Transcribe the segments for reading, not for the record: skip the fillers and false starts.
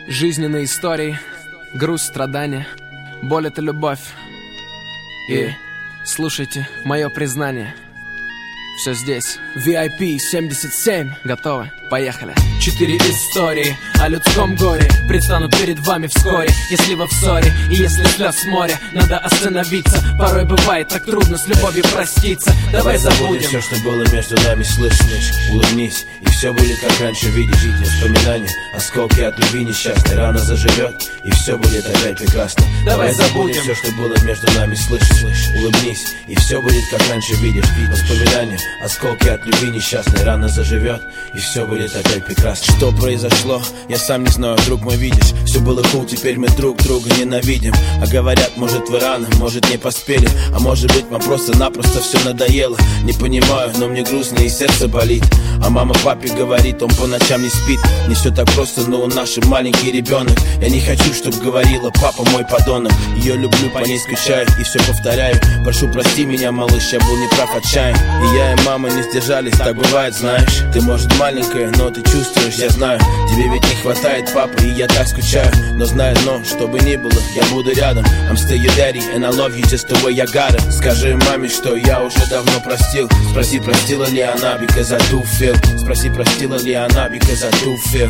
Жизненные истории, грусть, страдания, боль — это любовь. И слушайте мое признание. Все здесь. VIP 77. Готовы? Поехали. 4 истории о людском горе предстанут перед вами вскоре. Если вы в ссоре и если слез море, надо остановиться. Порой бывает так трудно с любовью проститься. Давай забудем все, что было между нами, слышь, улыбнись, и все будет как раньше, видишь. Воспоминания, осколки от любви несчастной, рана заживет, и все будет опять прекрасно. Давай забудем все, что было между нами, слышь, улыбнись, и все будет как раньше, видишь. Воспоминания, осколки от любви несчастной, рана заживет, и все будет опять прекрасно. Что произошло, я сам не знаю, друг мой, видишь. Все было cool, теперь мы друг друга ненавидим. А говорят, может вы рано, может не поспели, а может быть вам просто-напросто все надоело. Не понимаю, но мне грустно и сердце болит. А мама папе говорит, он по ночам не спит. Не все так просто, но он наш маленький ребенок. Я не хочу, чтоб говорила, папа мой подонок. Ее люблю, по ней скучаю и все повторяю. Прошу, прости меня, малыш, я был неправ, отчаян. И я и мама не сдержались, так бывает, знаешь. Ты может маленькая, но ты чувствуешь, я знаю. Тебе ведь не хватает папы, и я так скучаю. Но знаю, что бы ни было, я буду рядом. I'm still your daddy, and I love you just the way I got it. Скажи маме, что я уже давно простил. Спроси, простила ли она, because I do feel. Спроси, простила ли она, because I do feel.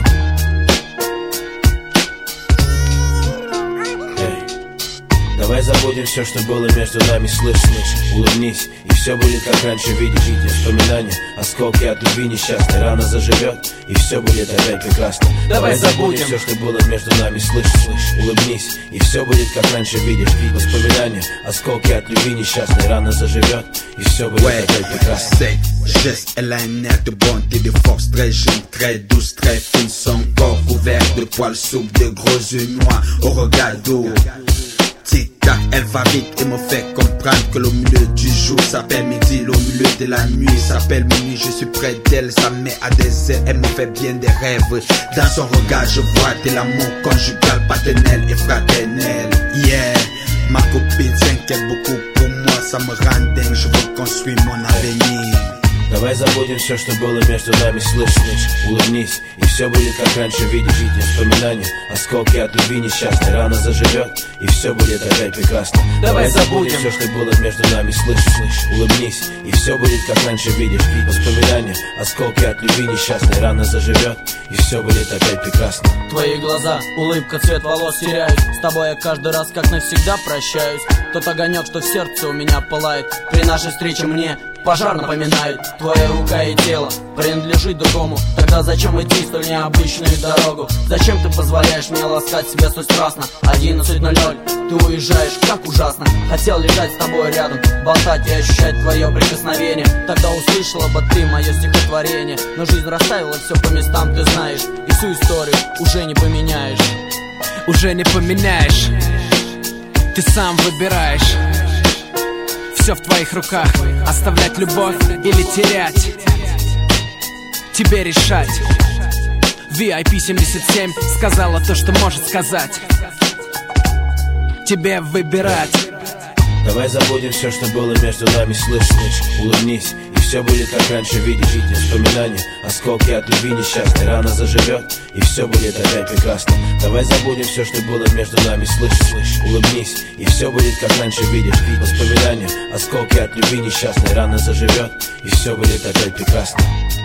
Давай забудем все, что было между нами, слышь, улыбнись, и все будет как раньше, видишь. Воспоминания, осколки от любви несчастной, рана заживет, и все будет опять прекрасно. Давай забудем все, что было между нами, слышь, улыбнись, и все будет как раньше, видишь. Воспоминания, осколки от любви несчастной, рана заживет, и все будет опять прекрасно. Geste, elle a un air de bonté, de force, très jeune, très douce, très fine, son corps couvert de poils souples, de gros yeux noirs au regard d'eau. Tic-tac, elle va vite et me fait comprendre que le milieu du jour s'appelle midi, le milieu de la nuit s'appelle minuit. Je suis près d'elle, ça me met à des ailes, elle me fait bien des rêves. Dans son regard, je vois de l'amour conjugal, paternel et fraternel. Yeah, ma copine s'inquiète beaucoup pour moi, ça me rend dingue, je veux construire mon avenir. Давай забудем все, что было между нами, слышь, улыбнись, и все будет как раньше, видишь. Воспоминания, осколки от любви несчастной, рана заживет, и все будет опять прекрасно. Давай забудем все, что было между нами, слышь, улыбнись, и все будет как раньше, видишь. Воспоминания, осколки от любви несчастной, рана заживет, и все будет опять прекрасно. Твои глаза, улыбка, цвет волос теряюсь. С тобой я каждый раз как навсегда прощаюсь. Тот огонек, что в сердце у меня пылает, при нашей встрече мне пожар напоминает. Твоя рука и тело принадлежит другому. Тогда зачем идти столь необычную дорогу? Зачем ты позволяешь мне ласкать себя столь страстно? 11:00, ты уезжаешь, как ужасно. Хотел лежать с тобой рядом, болтать и ощущать твое прикосновение. Тогда услышала бы ты мое стихотворение. Но жизнь расставила все по местам, ты знаешь. И всю историю уже не поменяешь. Уже не поменяешь. Ты сам выбираешь. Все в твоих руках. Оставлять любовь или терять, тебе решать. VIP 77 сказала то, что может сказать. Тебе выбирать. Давай забудем все, что было между нами, слышь, улыбнись, и все будет как раньше, видишь. Воспоминания, осколки от любви несчастной, рана заживет, и все будет опять прекрасно. Давай забудем все, что было между нами, слышь, улыбнись, и все будет как раньше, видишь. Воспоминания, осколки от любви несчастной, рана заживет, и все будет опять прекрасно.